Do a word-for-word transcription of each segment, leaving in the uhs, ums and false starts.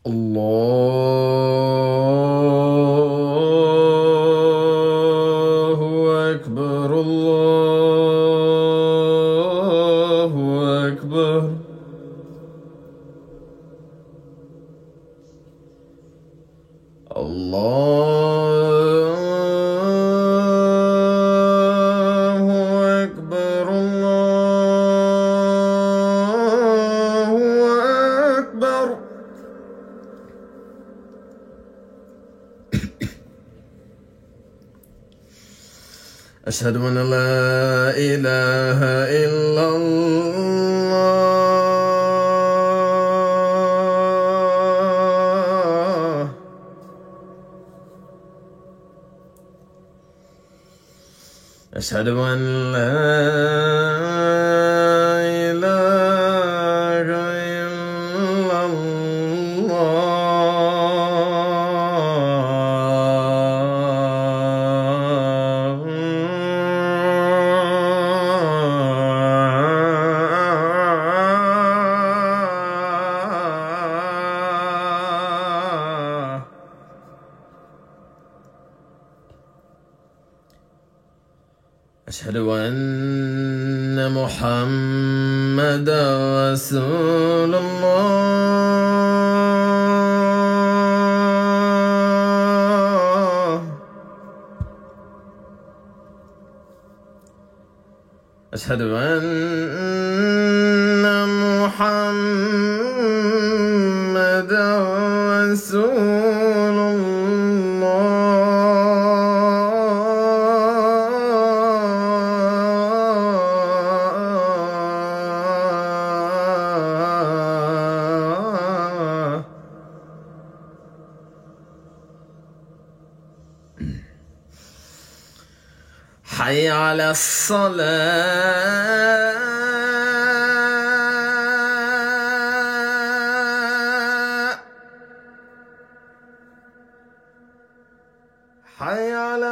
الله أكبر الله أكبر. الله أكبر الله أكبر. أشهد أن لا إله إلا الله. أشهد أن لا إله إلا الله. أشهد أن محمدا رسول الله. أشهد أن محمدا رسول الله. حي على الصلاة. حي على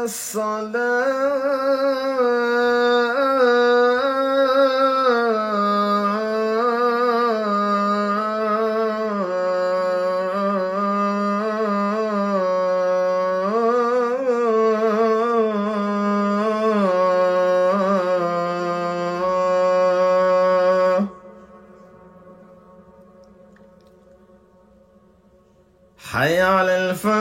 الصلاة. حي على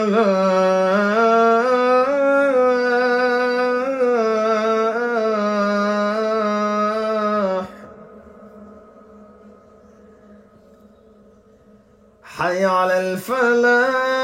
الفلاح. حي على الفلاح.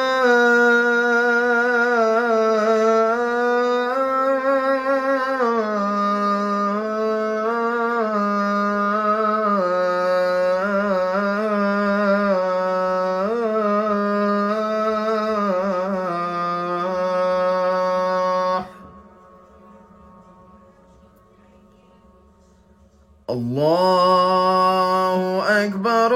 الله أكبر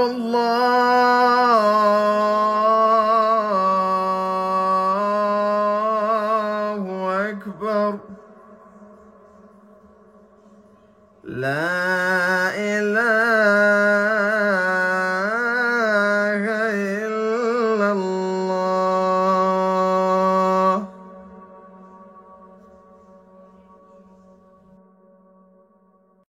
الله أكبر. لا إله